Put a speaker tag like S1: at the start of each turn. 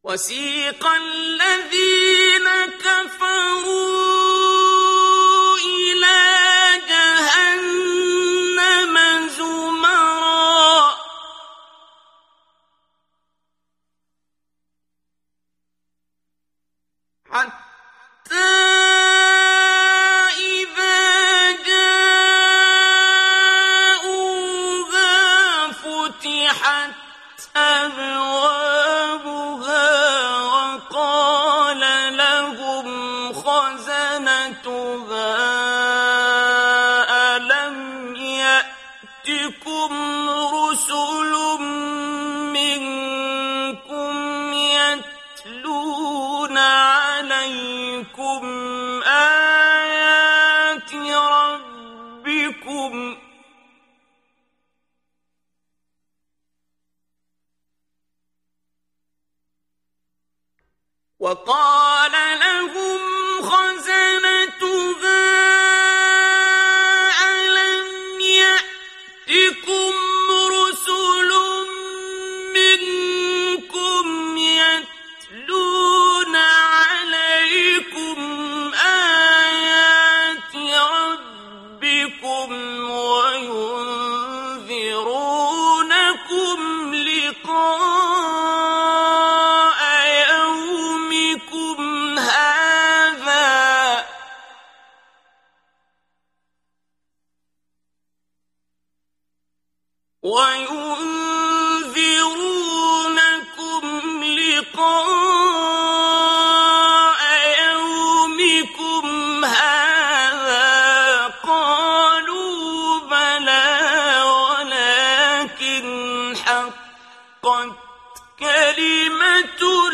S1: وسيق الذين كفروا إلى جهنم زمرا حتى إذا جاءوها فتحت أبوابها وقال لهم خزنتها ألم يأتكم رسل منكم يتلون عليكم آيات ربكم وقال لهم خزنتها ألم يأتكم رسل منكم يتلون عليكم آيات ربكم وينذرونكم لقاء يومكم هذا قالوا بلى ولكن حقت كلمة